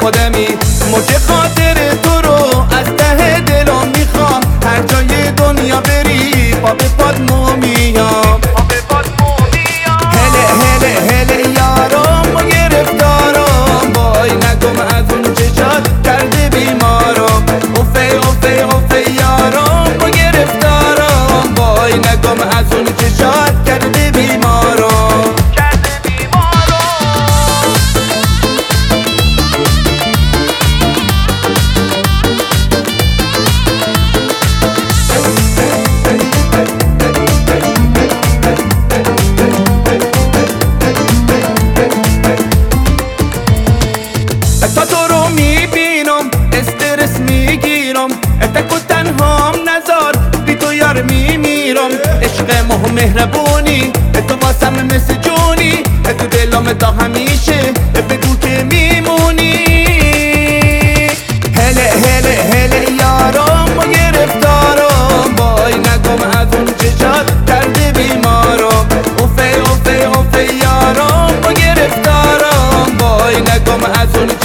خودمی. موج خاطر تو رو از ته دلم میخوام، هر جای دنیا بری پا به پات میام. هله هله هله یارم و گرفتارم، وای نگم از اون چشات کرده بیمارم. اوفه اوفه اوفه یارم و گرفتارم، وای نگم از اون چشات کرده بیمارم. تا تو رو میبینم استرس میگیرم، اتکو تنهام نزار بی تو یار میمیرم. عشق ماه مهربونی تو واسم مثل جونی، تو دلم تا همیشه بگو که میمونی. هله هله هله یارم و گرفتارم، وای نگم از اون چشات کرده بیمارم. اوفه اوفه اوفه یارم و گرفتارم، وای نگم از اون